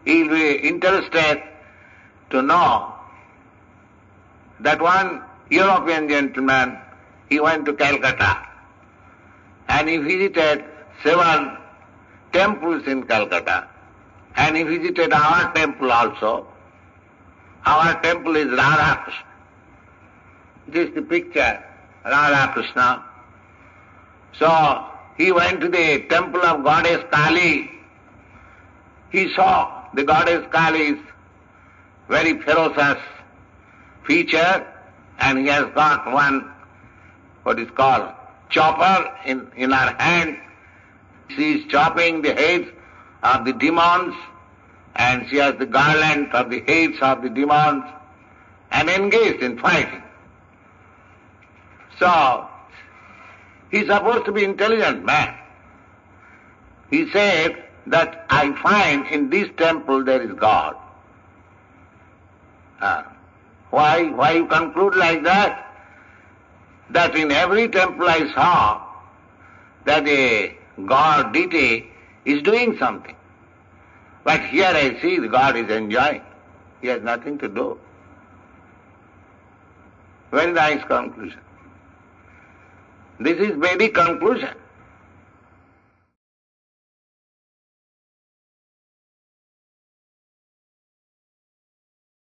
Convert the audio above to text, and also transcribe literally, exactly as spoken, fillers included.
He will be interested to know that one European gentleman, he went to Calcutta and he visited seven temples in Calcutta, and he visited our temple also. Our temple is Radha Krishna. This is the picture, Radha Krishna. So he went to the temple of goddess Kali. He saw the goddess Kali's very ferocious feature, and he has got one, what is called, chopper in, in her hand. She is chopping the heads of the demons, and she has the garland of the heads of the demons, and engaged in fighting. So, he is supposed to be intelligent man. He said that I find in this temple there is God. Uh, why, why you conclude like that? That in every temple I saw that a God, deity, is doing something. But here I see the God is enjoying. He has nothing to do. Very nice conclusion. This is Vedic conclusion.